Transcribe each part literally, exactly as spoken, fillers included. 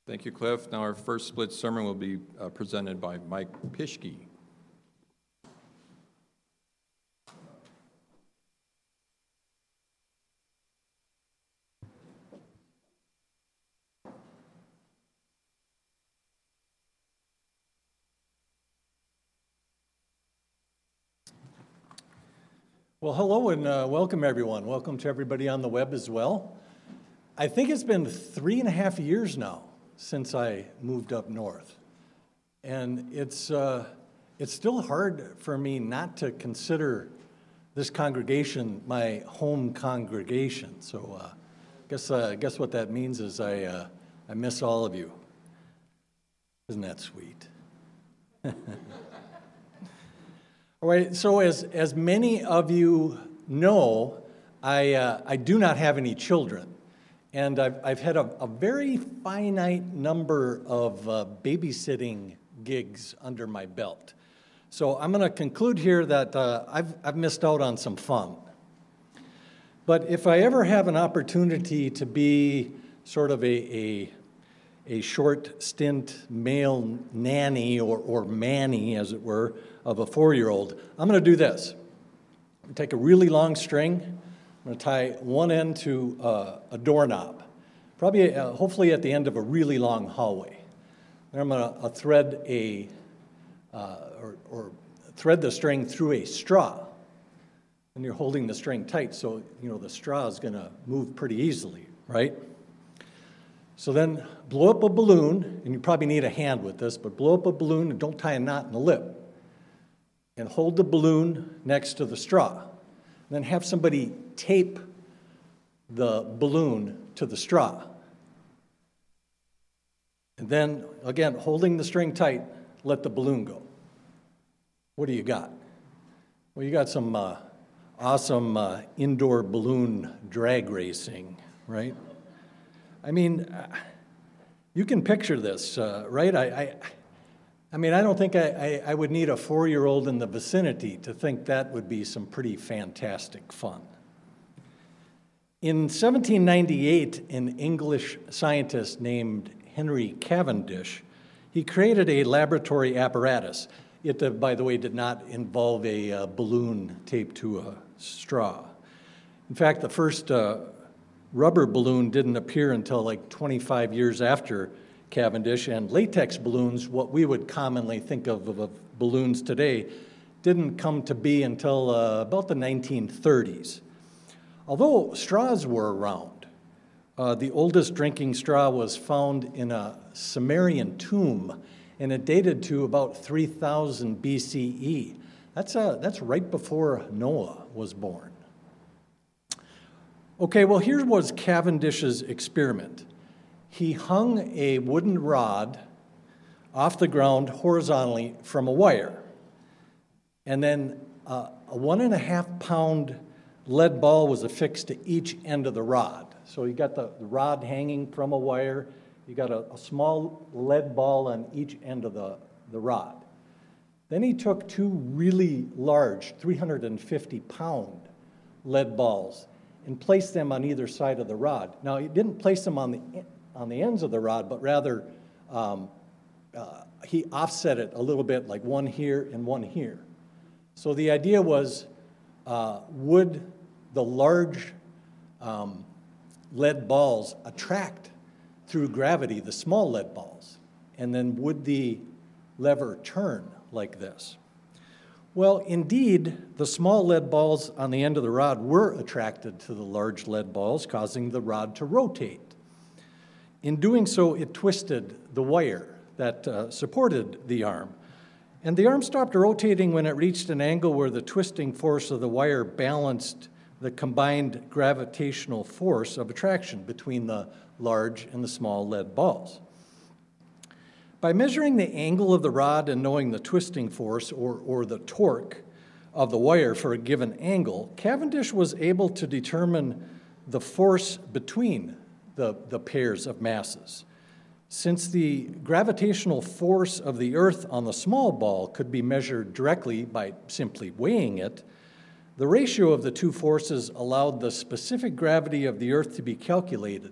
Thank you, Cliff. Now our first split sermon will be uh, presented by Mike Pischke. Well, hello and uh, welcome everyone. Welcome to everybody on the web as well. I think it's been three and a half years now since I moved up north. And it's uh, it's still hard for me not to consider this congregation my home congregation. So uh, guess uh, guess what that means is I uh, I miss all of you. Isn't that sweet? All right, so as, as many of you know, I, uh, I do not have any children, and I've, I've had a, a very finite number of uh, babysitting gigs under my belt. So I'm going to conclude here that uh, I've, I've missed out on some fun. But if I ever have an opportunity to be sort of a, a, a short stint male nanny or, or manny, as it were, of a four-year-old, I'm going to do this. I'm going to take a really long string. I'm going to tie one end to uh, a doorknob, probably, uh, hopefully at the end of a really long hallway. Then I'm going to uh, thread a, uh, or, or thread the string through a straw. And you're holding the string tight, so you know the straw is going to move pretty easily, right? So then blow up a balloon, and you probably need a hand with this, but blow up a balloon and don't tie a knot in the lip. And hold the balloon next to the straw. And then have somebody tape the balloon to the straw. And then, again, holding the string tight, let the balloon go. What do you got? Well, you got some uh, awesome uh, indoor balloon drag racing, right? I mean, uh, you can picture this, uh, right? I... I I mean, I don't think I, I, I would need a four-year-old in the vicinity to think that would be some pretty fantastic fun. In seventeen ninety-eight, an English scientist named Henry Cavendish, he created a laboratory apparatus. It, uh, by the way, did not involve a uh, balloon taped to a straw. In fact, the first uh, rubber balloon didn't appear until like twenty-five years after Cavendish, and latex balloons, what we would commonly think of of, of balloons today, didn't come to be until uh, about the nineteen thirties. Although straws were around, uh, the oldest drinking straw was found in a Sumerian tomb, and it dated to about three thousand B C E. That's, uh, that's right before Noah was born. Okay, well, here was Cavendish's experiment. He hung a wooden rod off the ground horizontally from a wire. And then uh, a one and a half pound lead ball was affixed to each end of the rod. So you got the, the rod hanging from a wire. You got a, a small lead ball on each end of the, the rod. Then he took two really large, three hundred fifty pound lead balls and placed them on either side of the rod. Now, he didn't place them on the on the ends of the rod, but rather um, uh, he offset it a little bit, like one here and one here. So the idea was, uh, would the large um, lead balls attract through gravity the small lead balls? And then would the lever turn like this? Well, indeed, the small lead balls on the end of the rod were attracted to the large lead balls, causing the rod to rotate. In doing so, it twisted the wire that uh, supported the arm. And the arm stopped rotating when it reached an angle where the twisting force of the wire balanced the combined gravitational force of attraction between the large and the small lead balls. By measuring the angle of the rod and knowing the twisting force or, or the torque of the wire for a given angle, Cavendish was able to determine the force between The, the pairs of masses. Since the gravitational force of the Earth on the small ball could be measured directly by simply weighing it, the ratio of the two forces allowed the specific gravity of the Earth to be calculated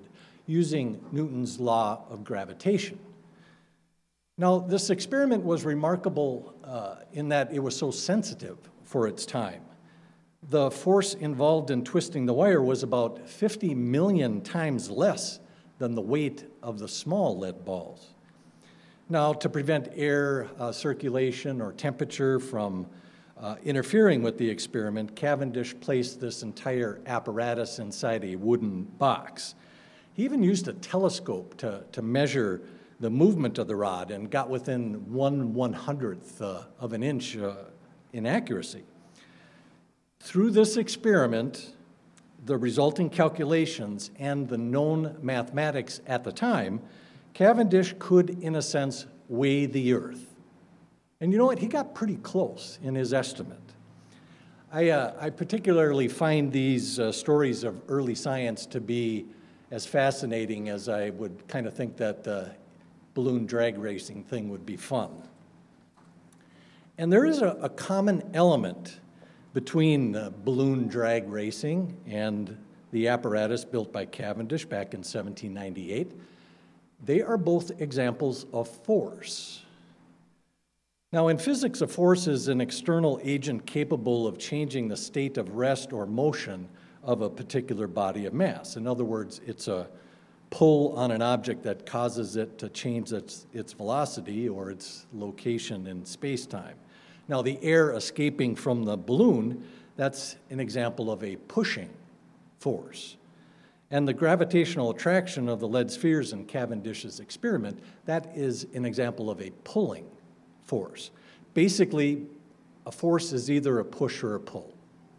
using Newton's law of gravitation. Now, this experiment was remarkable uh, in that it was so sensitive for its time. The force involved in twisting the wire was about fifty million times less than the weight of the small lead balls. Now, to prevent air uh, circulation or temperature from uh, interfering with the experiment, Cavendish placed this entire apparatus inside a wooden box. He even used a telescope to, to measure the movement of the rod and got within one one-hundredth uh, of an inch uh, in accuracy. Through this experiment, the resulting calculations and the known mathematics at the time, Cavendish could, in a sense, weigh the Earth. And you know what? He got pretty close in his estimate. I, uh, I particularly find these uh, stories of early science to be as fascinating as I would kind of think that the balloon drag racing thing would be fun. And there is a, a common element between uh, balloon drag racing and the apparatus built by Cavendish back in seventeen ninety-eight. They are both examples of force. Now, in physics, a force is an external agent capable of changing the state of rest or motion of a particular body of mass. In other words, it's a pull on an object that causes it to change its, its velocity or its location in space-time. Now, the air escaping from the balloon, that's an example of a pushing force. And the gravitational attraction of the lead spheres in Cavendish's experiment, that is an example of a pulling force. Basically, a force is either a push or a pull.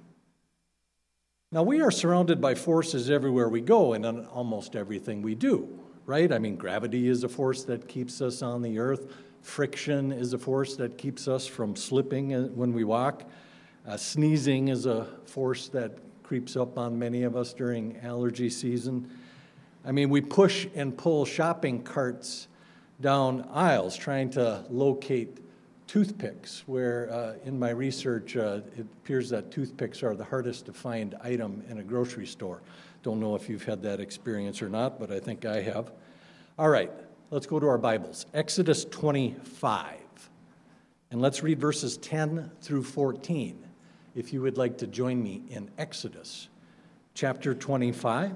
Now, we are surrounded by forces everywhere we go and on almost everything we do, right? I mean, gravity is a force that keeps us on the earth. Friction is a force that keeps us from slipping when we walk. Uh, sneezing is a force that creeps up on many of us during allergy season. I mean, we push and pull shopping carts down aisles trying to locate toothpicks, where uh, in my research, uh, it appears that toothpicks are the hardest to find item in a grocery store. Don't know if you've had that experience or not, but I think I have. All right, let's go to our Bibles. Exodus twenty-five. And let's read verses ten through fourteen. If you would like to join me in Exodus chapter twenty-five.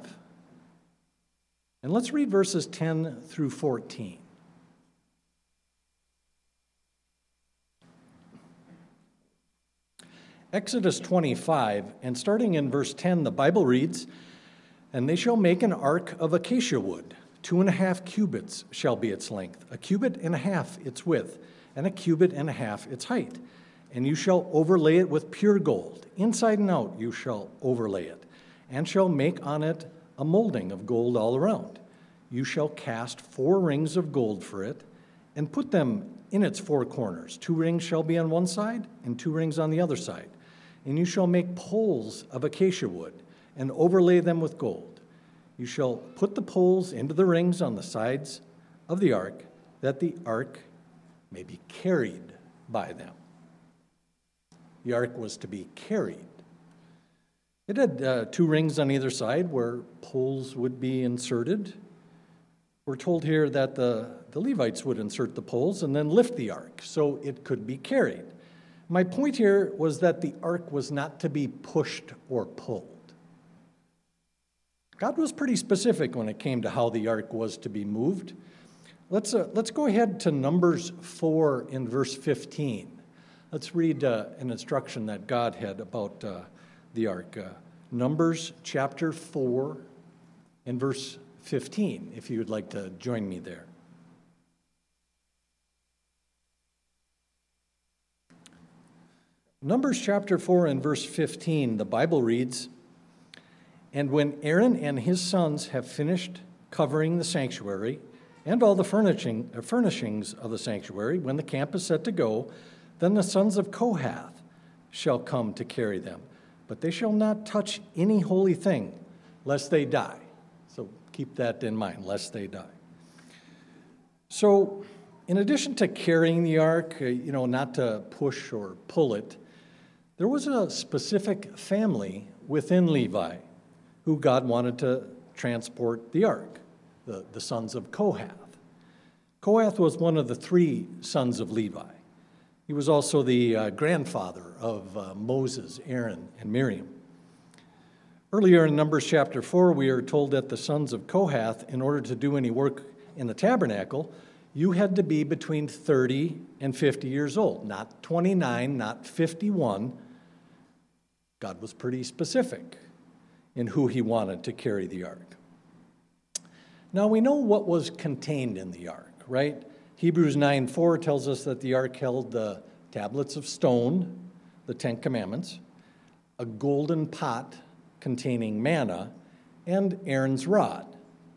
And let's read verses ten through fourteen. Exodus twenty-five, and starting in verse ten, the Bible reads, "And they shall make an ark of acacia wood. Two and a half cubits shall be its length, a cubit and a half its width, and a cubit and a half its height. And you shall overlay it with pure gold. Inside and out you shall overlay it, and shall make on it a molding of gold all around. You shall cast four rings of gold for it, and put them in its four corners. Two rings shall be on one side, and two rings on the other side. And you shall make poles of acacia wood, and overlay them with gold. You shall put the poles into the rings on the sides of the ark, that the ark may be carried by them." The ark was to be carried. It had uh, two rings on either side where poles would be inserted. We're told here that the, the Levites would insert the poles and then lift the ark so it could be carried. My point here was that the ark was not to be pushed or pulled. God was pretty specific when it came to how the ark was to be moved. Let's, uh, let's go ahead to Numbers four in verse fifteen. Let's read uh, an instruction that God had about uh, the ark. Uh, Numbers chapter four and verse fifteen, if you would like to join me there. Numbers chapter four and verse fifteen, the Bible reads, "And when Aaron and his sons have finished covering the sanctuary and all the furnishing, uh, furnishings of the sanctuary, when the camp is set to go, then the sons of Kohath shall come to carry them. But they shall not touch any holy thing, lest they die." So keep that in mind, lest they die. So in addition to carrying the ark, uh, you know, not to push or pull it, there was a specific family within Levi who God wanted to transport the ark. the, the sons of Kohath. Kohath was one of the three sons of Levi. He was also the uh, grandfather of uh, Moses, Aaron, and Miriam. Earlier in Numbers chapter four, we are told that the sons of Kohath, in order to do any work in the tabernacle, you had to be between thirty and fifty years old, not twenty-nine, not fifty-one. God was pretty specific in who he wanted to carry the ark. Now we know what was contained in the ark, right? Hebrews nine four tells us that the ark held the tablets of stone, the Ten Commandments, a golden pot containing manna, and Aaron's rod.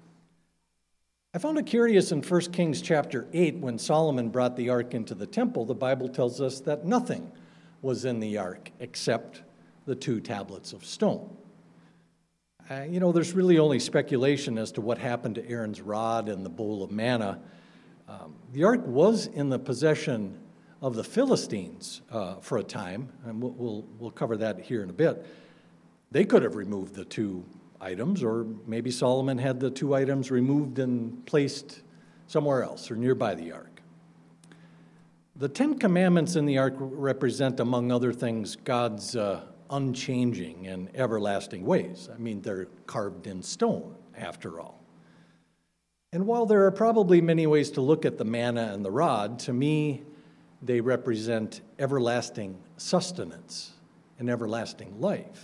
I found it curious in First Kings chapter eight, when Solomon brought the ark into the temple, the Bible tells us that nothing was in the ark except the two tablets of stone. Uh, you know, there's really only speculation as to what happened to Aaron's rod and the bowl of manna. Um, the ark was in the possession of the Philistines uh, for a time, and we'll, we'll, we'll cover that here in a bit. They could have removed the two items, or maybe Solomon had the two items removed and placed somewhere else or nearby the ark. The Ten Commandments in the ark represent, among other things, God's uh, unchanging and everlasting ways. I mean, they're carved in stone, after all. And while there are probably many ways to look at the manna and the rod, to me, they represent everlasting sustenance and everlasting life.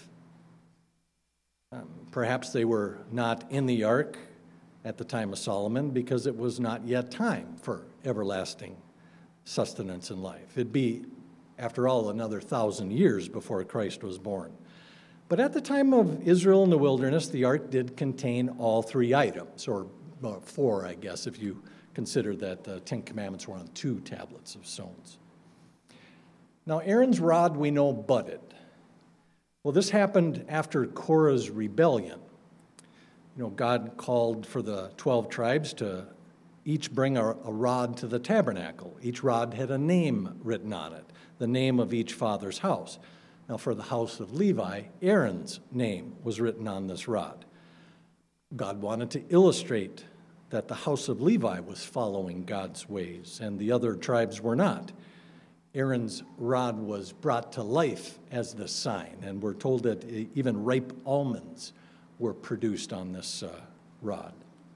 Um, perhaps they were not in the ark at the time of Solomon because it was not yet time for everlasting sustenance and life. It'd be, after all, another thousand years before Christ was born. But at the time of Israel in the wilderness, the ark did contain all three items, or well, four, I guess, if you consider that the Ten Commandments were on two tablets of stones. Now, Aaron's rod we know budded. Well, this happened after Korah's rebellion. You know, God called for the twelve tribes to each bring a, a rod to the tabernacle. Each rod had a name written on it, the name of each father's house. Now, for the house of Levi, Aaron's name was written on this rod. God wanted to illustrate that the house of Levi was following God's ways, and the other tribes were not. Aaron's rod was brought to life as the sign, and we're told that even ripe almonds were produced on this uh, rod.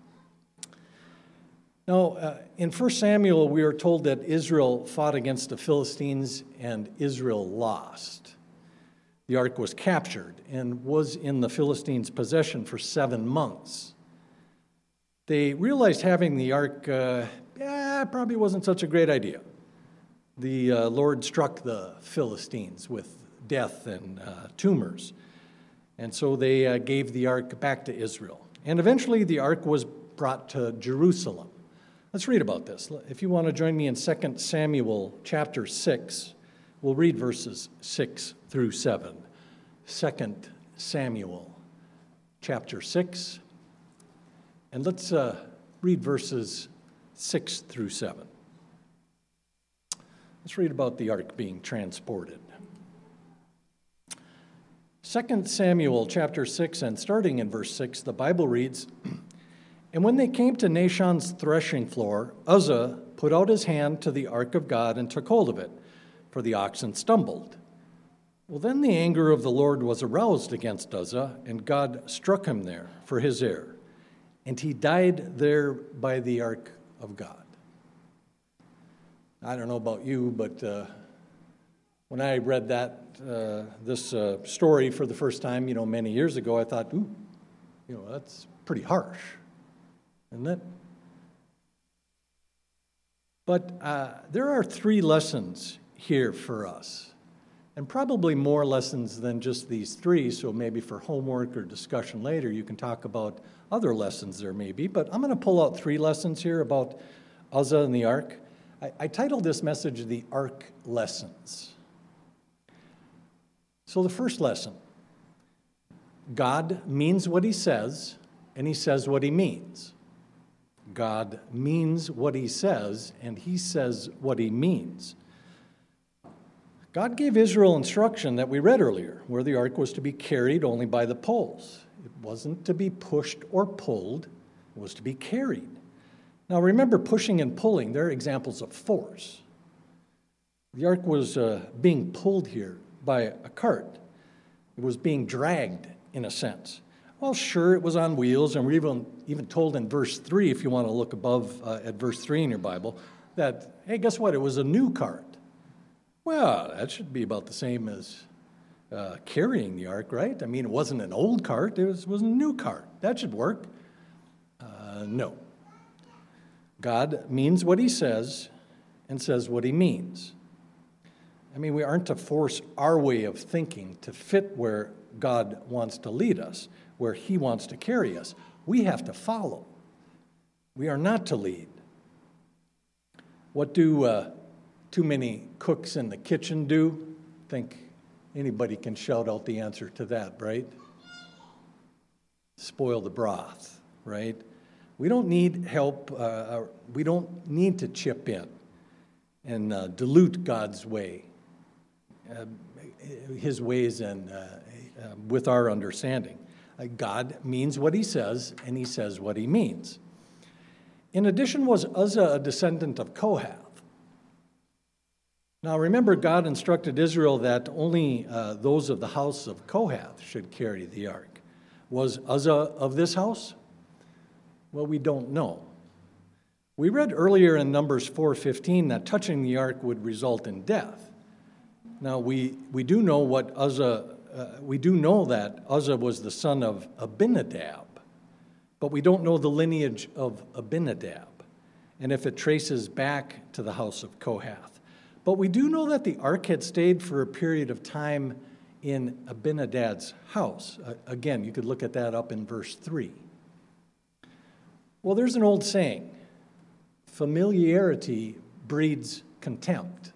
Now, uh, in First Samuel, we are told that Israel fought against the Philistines, and Israel lost. The ark was captured and was in the Philistines' possession for seven months. They realized having the ark uh, yeah, probably wasn't such a great idea. The uh, Lord struck the Philistines with death and uh, tumors. And so they uh, gave the ark back to Israel. And eventually the ark was brought to Jerusalem. Let's read about this. If you want to join me in Second Samuel chapter six, we'll read verses six through seven. Second Samuel chapter six. And let's uh, read verses six through seven. Let's read about the ark being transported. Second Samuel chapter six, and starting in verse six, the Bible reads, "And when they came to Nashon's threshing floor, Uzzah put out his hand to the ark of God and took hold of it, for the oxen stumbled. Well, then the anger of the Lord was aroused against Uzzah, and God struck him there for his error, and he died there by the ark of God." I don't know about you, but uh, when I read that, uh, this uh, story for the first time, you know, many years ago, I thought, ooh, you know, that's pretty harsh, isn't it? But uh, there are three lessons here for us, and probably more lessons than just these three, so maybe for homework or discussion later, you can talk about other lessons there may be, but I'm going to pull out three lessons here about Uzzah and the ark. I, I titled this message, The Ark Lessons. So the first lesson, God means what he says, and he says what he means. God means what he says, and he says what he means. God gave Israel instruction that we read earlier, where the ark was to be carried only by the poles. It wasn't to be pushed or pulled. was to be carried. Now remember, pushing and pulling, they're examples of force. The ark was uh, being pulled here by a cart. It was being dragged, in a sense. Well, sure, it was on wheels, and we're even, even told in verse three, if you want to look above uh, at verse three in your Bible, that, hey, guess what? It was a new cart. Well, that should be about the same as uh, carrying the ark, right? I mean, it wasn't an old cart, it was, was a new cart. That should work. Uh, no. God means what he says and says what he means. I mean, we aren't to force our way of thinking to fit where God wants to lead us, where he wants to carry us. We have to follow. We are not to lead. What do uh, too many cooks in the kitchen do? I think anybody can shout out the answer to that, right? Spoil the broth, right? We don't need help. Uh, we don't need to chip in and uh, dilute God's way, uh, his ways, and uh, uh, with our understanding. Uh, God means what he says, and he says what he means. In addition, was Uzzah a descendant of Kohath? Now remember, God instructed Israel that only uh, those of the house of Kohath should carry the ark. Was Uzzah of this house? Well, we don't know. We read earlier in Numbers four fifteen that touching the ark would result in death. Now we, we do know what Uzzah, uh, we do know that Uzzah was the son of Abinadab, but we don't know the lineage of Abinadab, and if it traces back to the house of Kohath. But we do know that the ark had stayed for a period of time in Abinadab's house. Uh, again, you could look at that up in verse three. Well, there's an old saying, familiarity breeds contempt.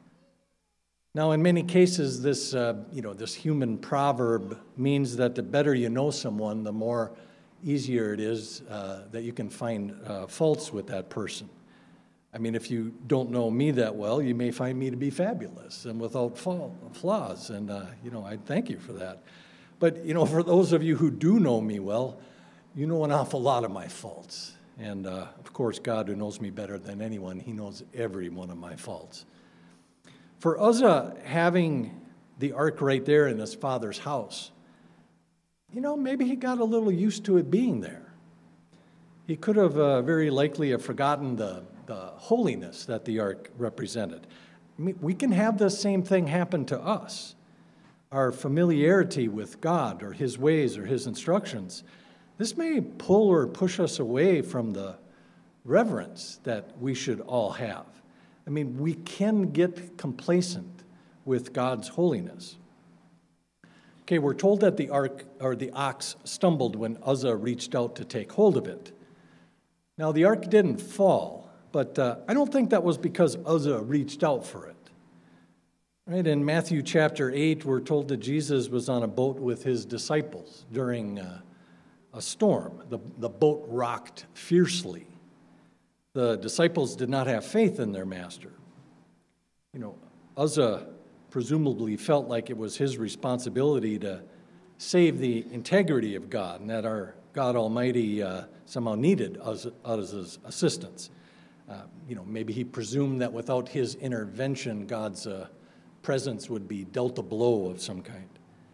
Now, in many cases, this, uh, you know, this human proverb means that the better you know someone, the more easier it is uh, that you can find uh, faults with that person. I mean, if you don't know me that well, you may find me to be fabulous and without flaws, and, uh, you know, I thank you for that. But, you know, for those of you who do know me well, you know an awful lot of my faults. And, uh, of course, God, who knows me better than anyone, he knows every one of my faults. For Uzzah having the ark right there in his father's house, you know, maybe he got a little used to it being there. He could have uh, very likely have forgotten the, the holiness that the ark represented. I mean, we can have the same thing happen to us. Our familiarity with God or his ways or his instructions, this may pull or push us away from the reverence that we should all have. I mean, we can get complacent with God's holiness. Okay, we're told that the ark or the ox stumbled when Uzzah reached out to take hold of it. Now, the ark didn't fall, but uh, I don't think that was because Uzzah reached out for it. Right, in Matthew chapter eight, we're told that Jesus was on a boat with his disciples during uh, a storm. The, the boat rocked fiercely. The disciples did not have faith in their master. You know, Uzzah presumably felt like it was his responsibility to save the integrity of God, and that our God Almighty uh, somehow needed Uzzah's assistance. Uh, you know, maybe he presumed that without his intervention, God's uh, presence would be dealt a blow of some kind.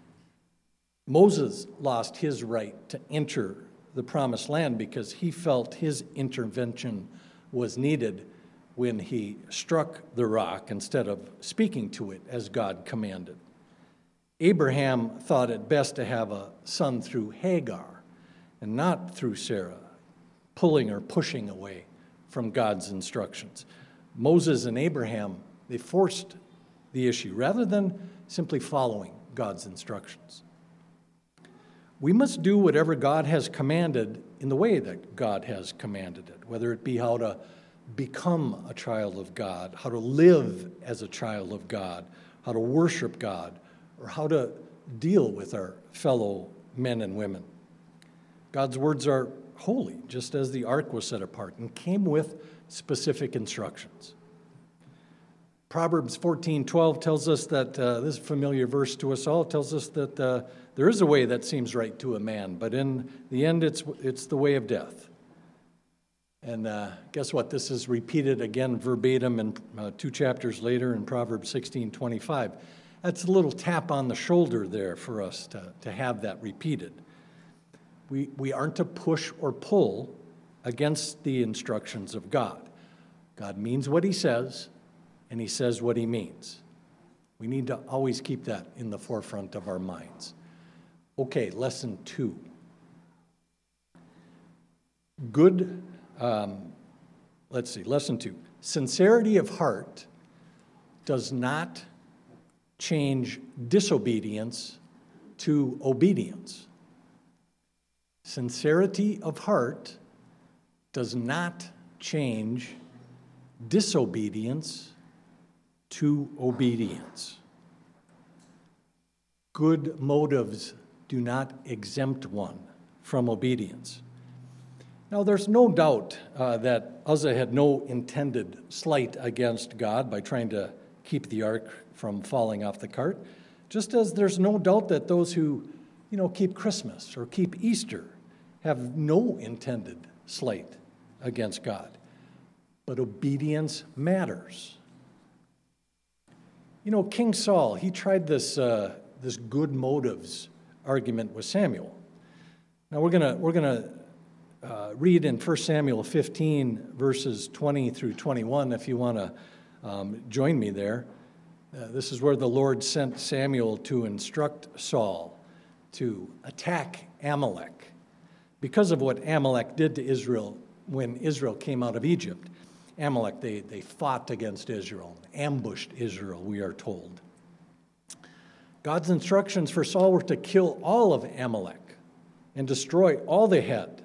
Moses lost his right to enter the promised land because he felt his intervention was needed when he struck the rock instead of speaking to it as God commanded. Abraham thought it best to have a son through Hagar and not through Sarah, pulling or pushing away from God's instructions. Moses and Abraham, they forced the issue rather than simply following God's instructions. We must do whatever God has commanded in the way that God has commanded it, whether it be how to become a child of God, how to live as a child of God, how to worship God, or how to deal with our fellow men and women. God's words are holy, just as the ark was set apart and came with specific instructions. Proverbs fourteen twelve tells us that, uh, this familiar verse to us all, tells us that uh, there is a way that seems right to a man, but in the end it's, it's the way of death. And uh, guess what? This is repeated again verbatim in uh, two chapters later in Proverbs sixteen twenty-five. That's a little tap on the shoulder there for us to, to have that repeated. We, we aren't to push or pull against the instructions of God. God means what he says, and he says what he means. We need to always keep that in the forefront of our minds. Okay, lesson two. Good, um, let's see, lesson two. Sincerity of heart does not change disobedience to obedience. Sincerity of heart does not change disobedience to obedience. Good motives do not exempt one from obedience. Now, there's no doubt uh, that Uzzah had no intended slight against God by trying to keep the ark from falling off the cart, just as there's no doubt that those who, you know, keep Christmas or keep Easter have no intended slight against God. But obedience matters. You know, King Saul, he tried this uh, this good motives argument with Samuel. Now we're gonna we're gonna uh, read in First Samuel fifteen verses twenty through twenty-one. If you want to um, join me there, uh, this is where the Lord sent Samuel to instruct Saul to attack Amalek because of what Amalek did to Israel when Israel came out of Egypt. Amalek, they, they fought against Israel, ambushed Israel, we are told. God's instructions for Saul were to kill all of Amalek and destroy all they had.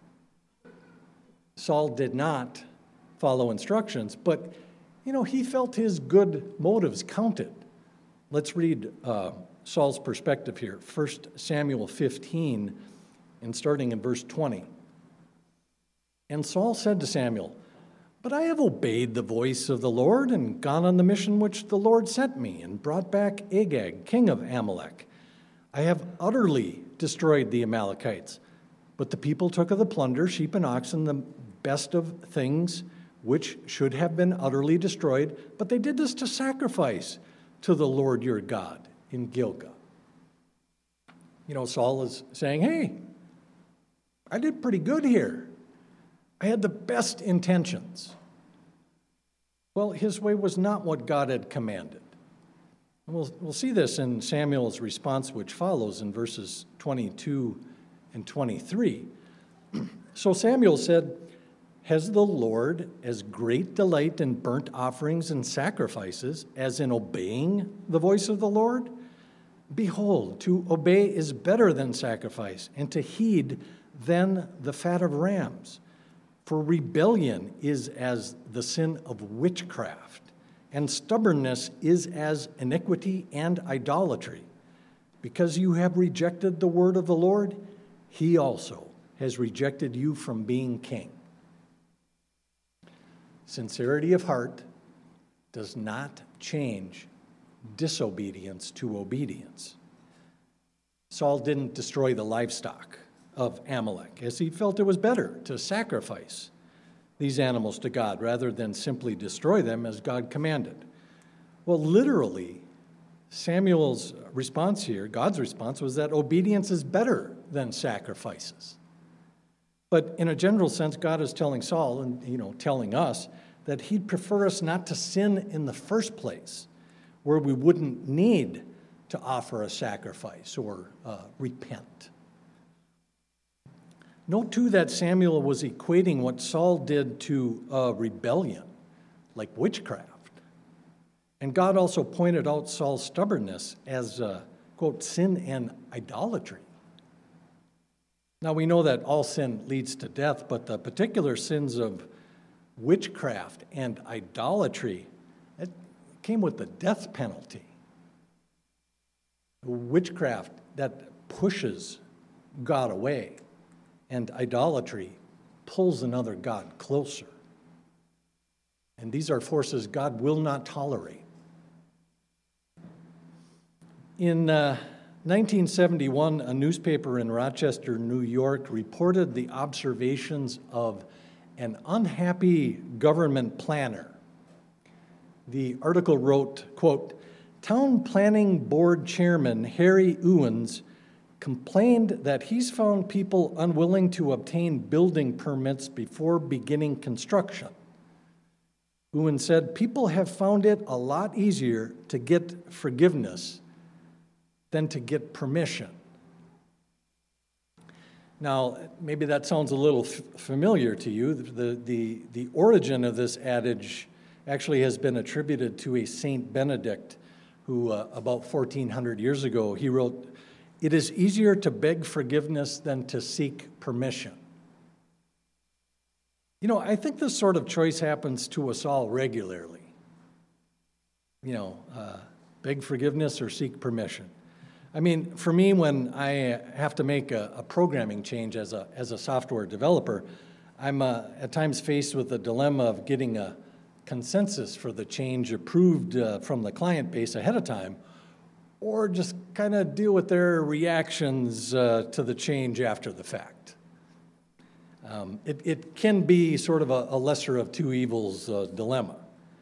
Saul did not follow instructions, but, you know, he felt his good motives counted. Let's read uh, Saul's perspective here. First Samuel fifteen, and starting in verse twenty. And Saul said to Samuel, "But I have obeyed the voice of the Lord and gone on the mission which the Lord sent me and brought back Agag, king of Amalek. I have utterly destroyed the Amalekites. But the people took of the plunder, sheep and oxen, the best of things which should have been utterly destroyed. But they did this to sacrifice to the Lord your God in Gilgal." You know, Saul is saying, hey, I did pretty good here. I had the best intentions. Well, his way was not what God had commanded. We'll, we'll see this in Samuel's response, which follows in verses twenty-two and twenty-three. So Samuel said, "Has the Lord as great delight in burnt offerings and sacrifices as in obeying the voice of the Lord? Behold, to obey is better than sacrifice, and to heed than the fat of rams. For rebellion is as the sin of witchcraft, and stubbornness is as iniquity and idolatry. Because you have rejected the word of the Lord, he also has rejected you from being king." Sincerity of heart does not change disobedience to obedience. Saul didn't destroy the livestock of Amalek, as he felt it was better to sacrifice these animals to God rather than simply destroy them as God commanded. Well, literally, Samuel's response here, God's response, was that obedience is better than sacrifices. But in a general sense, God is telling Saul, and you know, telling us, that he'd prefer us not to sin in the first place, where we wouldn't need to offer a sacrifice or uh, repent. Note, too, that Samuel was equating what Saul did to a rebellion, like witchcraft. And God also pointed out Saul's stubbornness as, uh, quote, sin and idolatry. Now, we know that all sin leads to death, but the particular sins of witchcraft and idolatry, it came with the death penalty. Witchcraft, that pushes God away, and idolatry pulls another God closer. And these are forces God will not tolerate. In uh, nineteen seventy-one, a newspaper in Rochester, New York, reported the observations of an unhappy government planner. The article wrote, quote, "Town Planning Board Chairman Harry Owens complained that he's found people unwilling to obtain building permits before beginning construction. Owens said, people have found it a lot easier to get forgiveness than to get permission." Now, maybe that sounds a little f- familiar to you. The, the, the origin of this adage actually has been attributed to a Saint Benedict who, uh, about fourteen hundred years ago, he wrote, "It is easier to beg forgiveness than to seek permission." You know, I think this sort of choice happens to us all regularly. You know, uh, beg forgiveness or seek permission. I mean, for me, when I have to make a, a programming change as a as a software developer, I'm uh, at times faced with the dilemma of getting a consensus for the change approved uh, from the client base ahead of time, or just kind of deal with their reactions uh, to the change after the fact. Um, it, it can be sort of a, a lesser of two evils uh, dilemma.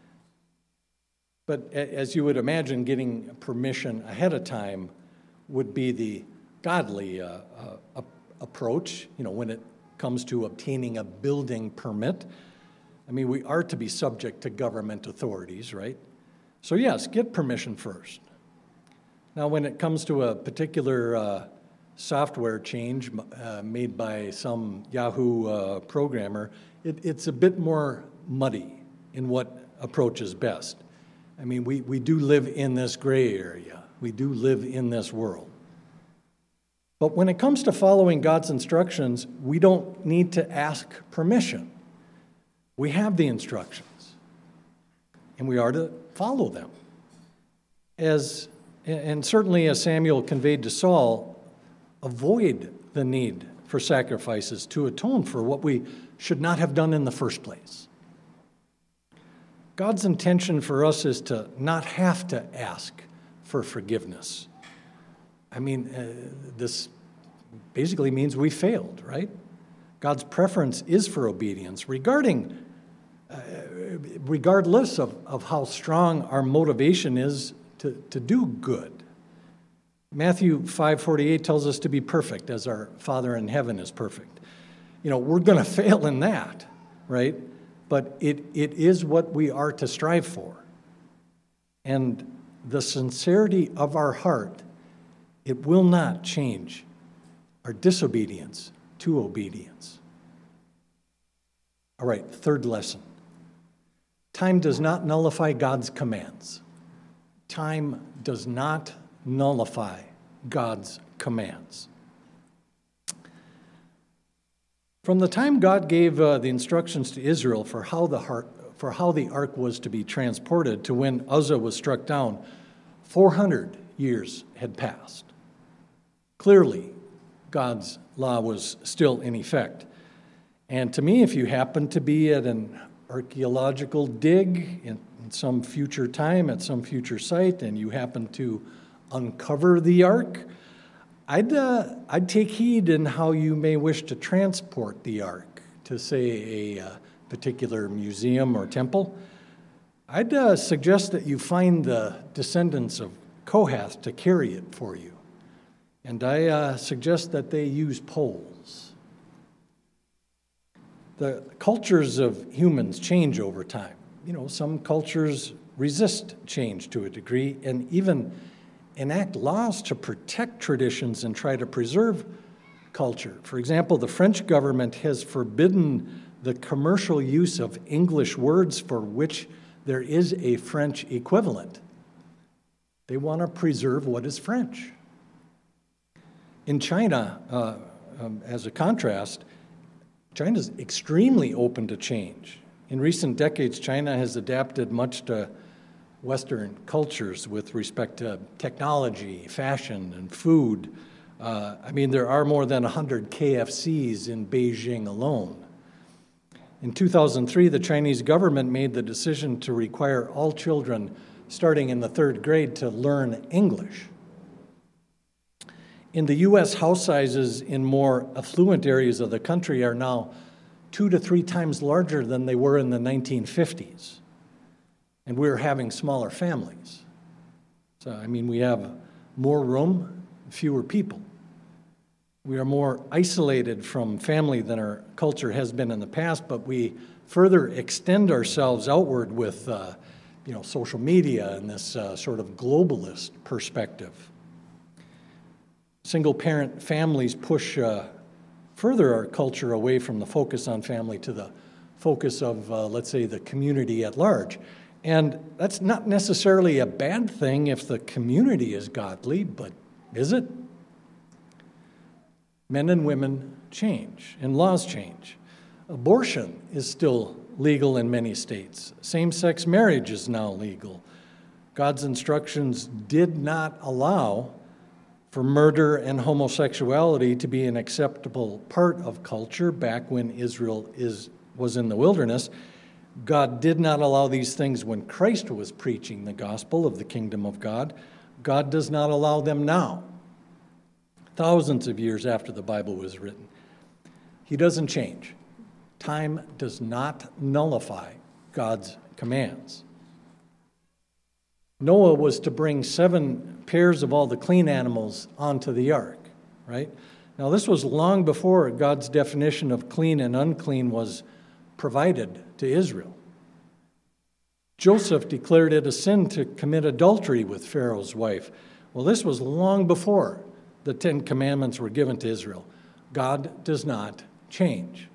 But a, as you would imagine, getting permission ahead of time would be the godly uh, uh, approach, you know, when it comes to obtaining a building permit. I mean, we are to be subject to government authorities, right? So yes, get permission first. Now, when it comes to a particular uh, software change uh, made by some Yahoo uh, programmer, it, it's a bit more muddy in what approach is best. I mean, we, we do live in this gray area. We do live in this world. But when it comes to following God's instructions, we don't need to ask permission. We have the instructions, and we are to follow them. As, and certainly as Samuel conveyed to Saul, avoid the need for sacrifices to atone for what we should not have done in the first place. God's intention for us is to not have to ask for forgiveness. I mean, uh, this basically means we failed, right? God's preference is for obedience, regarding, uh, regardless of, of how strong our motivation is to, to do good. Matthew five forty-eight tells us to be perfect as our Father in heaven is perfect. You know, we're going to fail in that, right? But it, it is what we are to strive for. And the sincerity of our heart, it will not change our disobedience to obedience. All right, third lesson. Time does not nullify God's commands. Time does not nullify God's commands. From the time God gave uh, the instructions to Israel for how the heart, for how the ark was to be transported to when Uzzah was struck down, four hundred years had passed. Clearly, God's law was still in effect. And to me, if you happen to be at an archaeological dig in, in some future time, at some future site, and you happen to uncover the ark, I'd, uh, I'd take heed in how you may wish to transport the ark to, say, a uh, particular museum or temple. I'd uh, suggest that you find the descendants of Kohath to carry it for you. And I uh, suggest that they use poles. The cultures of humans change over time. You know, some cultures resist change to a degree and even enact laws to protect traditions and try to preserve culture. For example, the French government has forbidden the commercial use of English words for which there is a French equivalent. They want to preserve what is French. In China, uh, um, as a contrast, China is extremely open to change. In recent decades, China has adapted much to Western cultures with respect to technology, fashion, and food. Uh, I mean, there are more than one hundred K F Cs in Beijing alone. In two thousand three, the Chinese government made the decision to require all children starting in the third grade to learn English. In the U S, house sizes in more affluent areas of the country are now two to three times larger than they were in the nineteen fifties. And we're having smaller families. So, I mean, we have more room, fewer people. We are more isolated from family than our culture has been in the past, but we further extend ourselves outward with, uh, you know, social media and this uh, sort of globalist perspective. Single-parent families push uh, further our culture away from the focus on family to the focus of, uh, let's say, the community at large. And that's not necessarily a bad thing if the community is godly, but is it? Men and women change, and laws change. Abortion is still legal in many states. Same-sex marriage is now legal. God's instructions did not allow for murder and homosexuality to be an acceptable part of culture back when Israel is, was in the wilderness. God did not allow these things when Christ was preaching the gospel of the kingdom of God. God does not allow them now, thousands of years after the Bible was written. He doesn't change. Time does not nullify God's commands. Noah was to bring seven pairs of all the clean animals onto the ark, right? Now, this was long before God's definition of clean and unclean was provided to Israel. Joseph declared it a sin to commit adultery with Pharaoh's wife. Well, this was long before the Ten Commandments were given to Israel. God does not change.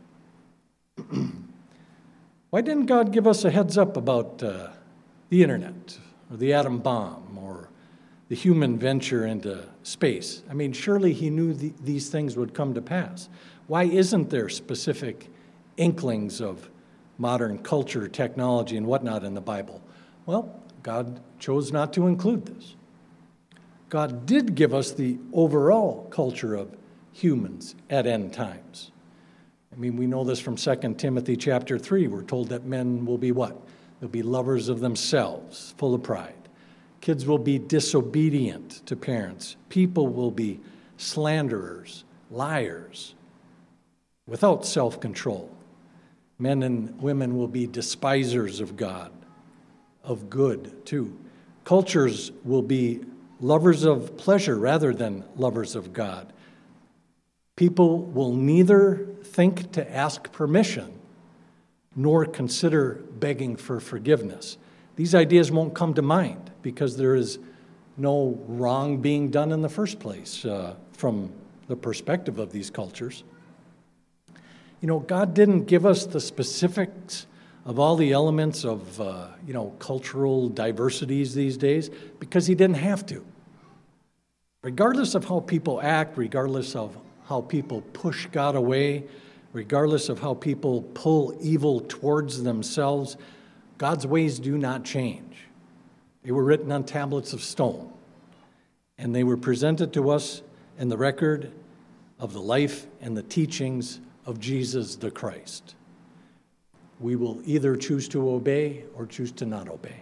Why didn't God give us a heads up about uh, the internet or the atom bomb or the human venture into space? I mean, surely he knew the, these things would come to pass. Why isn't there specific inklings of modern culture, technology, and whatnot in the Bible? Well, God chose not to include this. God did give us the overall culture of humans at end times. I mean, we know this from Second Timothy chapter three. We're told that men will be what? They'll be lovers of themselves, full of pride. Kids will be disobedient to parents. People will be slanderers, liars, without self-control. Men and women will be despisers of God, of good too. Cultures will be lovers of pleasure rather than lovers of God. People will neither think to ask permission nor consider begging for forgiveness. These ideas won't come to mind because there is no wrong being done in the first place uh, from the perspective of these cultures. You know, God didn't give us the specifics of all the elements of, uh, you know, cultural diversities these days because he didn't have to. Regardless of how people act, regardless of how people push God away, regardless of how people pull evil towards themselves, God's ways do not change. They were written on tablets of stone, and they were presented to us in the record of the life and the teachings of Jesus the Christ. We will either choose to obey or choose to not obey.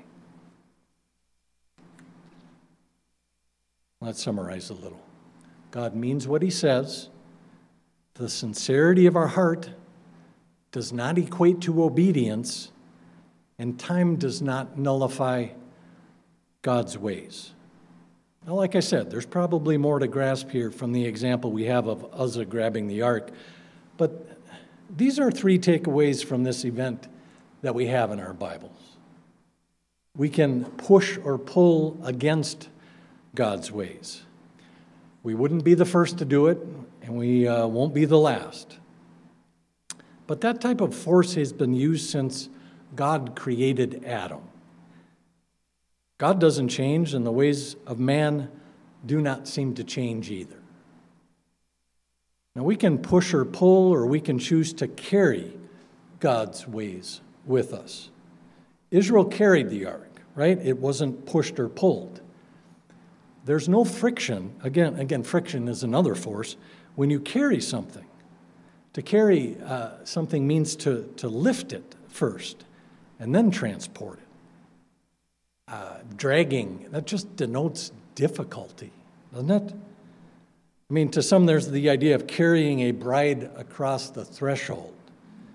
Let's summarize a little. God means what he says. The sincerity of our heart does not equate to obedience, and time does not nullify God's ways. Now, like I said, there's probably more to grasp here from the example we have of Uzzah grabbing the ark, but these are three takeaways from this event that we have in our Bibles. We can push or pull against God's ways. We wouldn't be the first to do it, and we uh, won't be the last. But that type of force has been used since God created Adam. God doesn't change, and the ways of man do not seem to change either. Now, we can push or pull, or we can choose to carry God's ways with us. Israel carried the ark, right? It wasn't pushed or pulled. There's no friction. Again, again, friction is another force. When you carry something, to carry uh, something means to, to lift it first and then transport it. Uh, dragging, that just denotes difficulty, doesn't it? I mean, to some, there's the idea of carrying a bride across the threshold.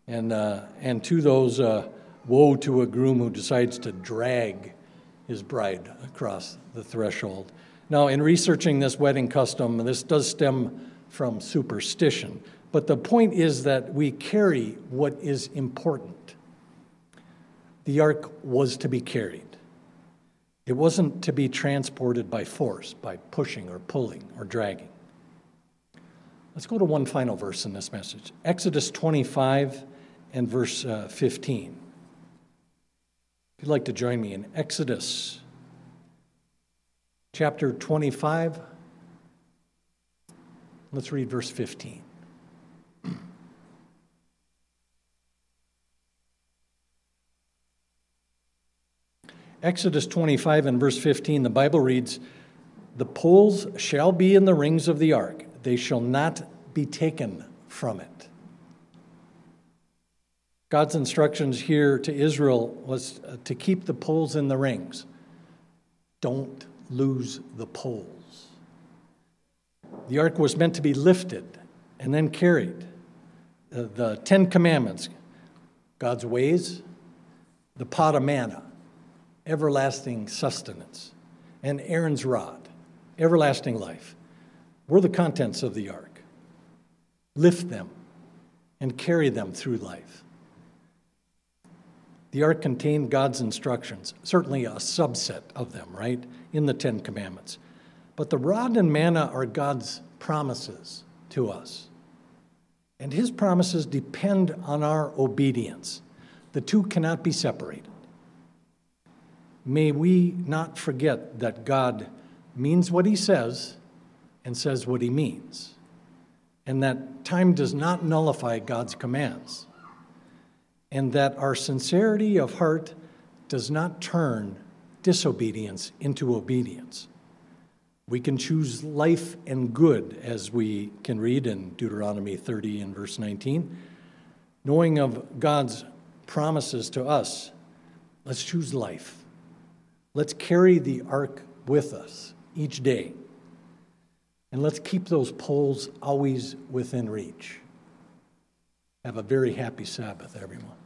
And, uh, and to those, uh, woe to a groom who decides to drag his bride across the threshold. Now, in researching this wedding custom, this does stem from superstition, but the point is that we carry what is important. The ark was to be carried. It wasn't to be transported by force, by pushing or pulling or dragging. Let's go to one final verse in this message. Exodus twenty-five and verse uh, fifteen. If you'd like to join me in Exodus chapter twenty-five, let's read verse fifteen. Exodus twenty-five and verse fifteen, the Bible reads, "The poles shall be in the rings of the ark. They shall not be taken from it." God's instructions here to Israel was to keep the poles in the rings. Don't lose the poles. The ark was meant to be lifted and then carried. The, the Ten Commandments, God's ways, the pot of manna, everlasting sustenance, and Aaron's rod, everlasting life, were the contents of the ark. Lift them and carry them through life. The ark contained God's instructions, certainly a subset of them, right, in the Ten Commandments. But the rod and manna are God's promises to us. And his promises depend on our obedience. The two cannot be separated. May we not forget that God means what he says and says what he means, and that time does not nullify God's commands, and that our sincerity of heart does not turn disobedience into obedience. We can choose life and good, as we can read in Deuteronomy thirty and verse nineteen. Knowing of God's promises to us, let's choose life. Let's carry the ark with us each day. And let's keep those poles always within reach. Have a very happy Sabbath, everyone.